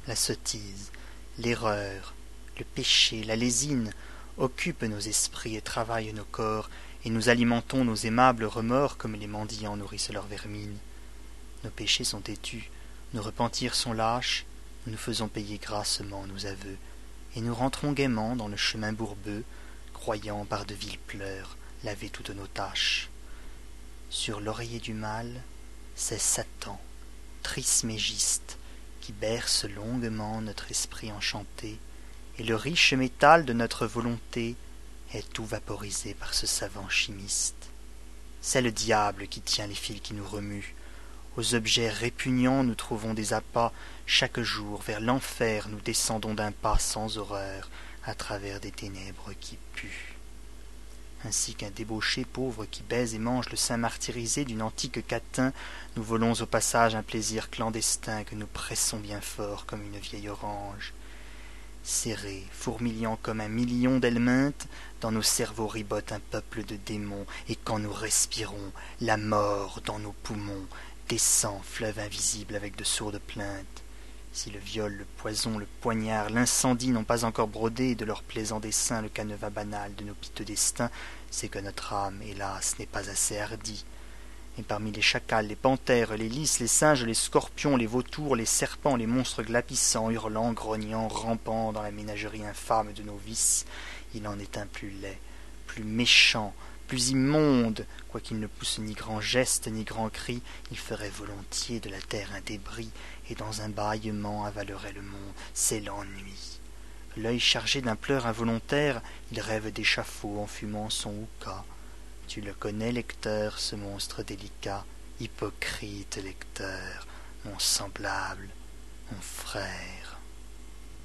La sottise, l'erreur, le péché, la lésine occupent nos esprits et travaillent nos corps, et nous alimentons nos aimables remords comme les mendiants nourrissent leur vermine. Nos péchés sont têtus, nos repentirs sont lâches, nous faisons payer grassement nos aveux, et nous rentrons gaiement dans le chemin bourbeux, croyant par de vils pleurs laver toutes nos tâches. Sur l'oreiller du mal, c'est Satan, trismégiste, qui berce longuement notre esprit enchanté, et le riche métal de notre volonté est tout vaporisé par ce savant chimiste. C'est le diable qui tient les fils qui nous remuent. Aux objets répugnants nous trouvons des appas, chaque jour vers l'enfer nous descendons d'un pas sans horreur, à travers des ténèbres qui puent. Ainsi qu'un débauché pauvre qui baise et mange le sein martyrisé d'une antique catin, nous volons au passage un plaisir clandestin que nous pressons bien fort comme une vieille orange. Serrés, fourmillant comme un million d'helminthes, dans nos cerveaux ribote un peuple de démons, et quand nous respirons, la mort dans nos poumons descend, fleuve invisible avec de sourdes plaintes. Si le viol, le poison, le poignard, l'incendie n'ont pas encore brodé de leur plaisant dessein le canevas banal de nos piteux destins, c'est que notre âme, hélas, n'est pas assez hardie. Et parmi les chacals, les panthères, les lys, les singes, les scorpions, les vautours, les serpents, les monstres glapissants, hurlant, grognant, rampant dans la ménagerie infâme de nos vices, il en est un plus laid, plus méchant, plus immonde, quoiqu'il ne pousse ni grand geste ni grand cri, il ferait volontiers de la terre un débris, et dans un bâillement avalerait le monde, c'est l'ennui. L'œil chargé d'un pleur involontaire, il rêve d'échafaud en fumant son hookah. Tu le connais, lecteur, ce monstre délicat, hypocrite lecteur, mon semblable, mon frère.